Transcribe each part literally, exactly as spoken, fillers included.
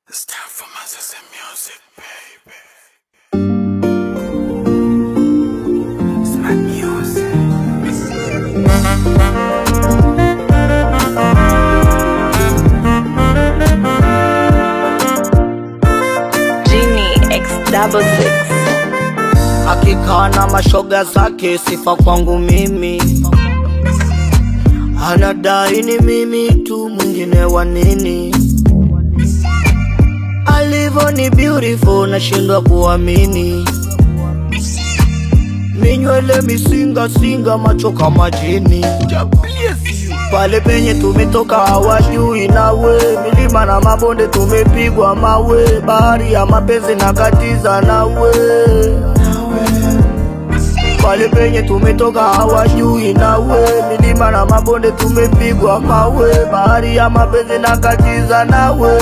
It's time for my sister music, baby. It's my music. Genie X double six. Akikaa na mashoga zake, sifa kwangu mimi. Anadai ni mimi tu, mwingine wa nini? Alivo ni beautiful, nashindwa kuamini. Minywele misinga singa, macho kama jini. Pale penye tumetoka hawajui nawe, milima na mabonde tumepigwa mawe, bahari ya mapenzi na katiza nawe. Pale penye tumetoka hawajui nawe, milima na mabonde tumepigwa mawe, bahari ya mapenzi na katiza nawe.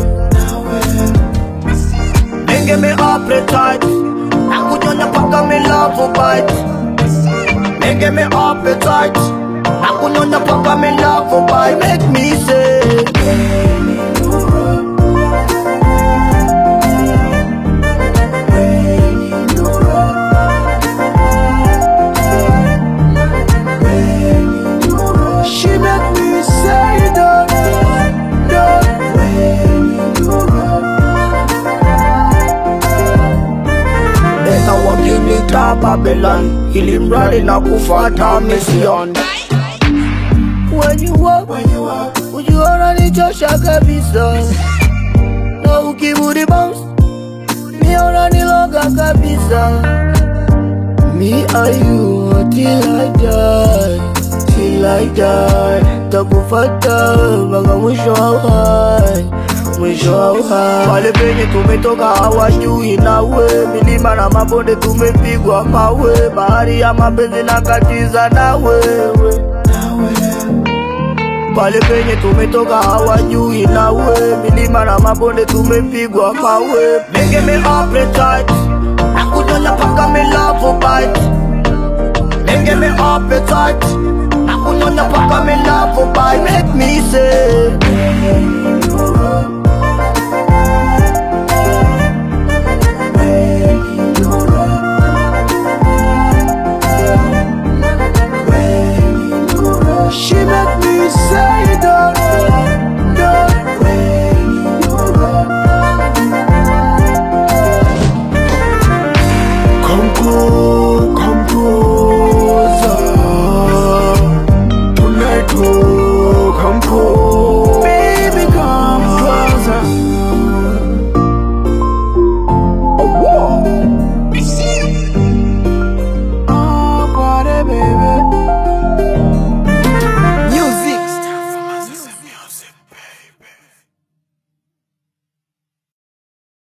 Nenge me appetite, nakunyonya paka me love bite. Nenge me appetite, nakunyonya paka me love bite. Make me say she make me say don't, don't when you run. Leta wakilita Babylon, ili mradi na kufata mission. When you walk, when you walk, ujiona nichosha kabisa. Na ukibudi bounce, niona niloga kabisa. Me and you till I die, till I die. Takufata mpaka mwisho wa uhai, mwisho wa uhai. Pale penye tumetoka hawajui nawe, milima na mabonde tumepigwa mawe, bahari ya mapenzi na katiza na wewe. Pale penye tumetoka hawajui nawe, milima na mabonde tumepigwa mawe. Nenge me appetite, nakunyonya paka me love bite. Nenge me appetite, nakunyonya paka me love bite. Make me say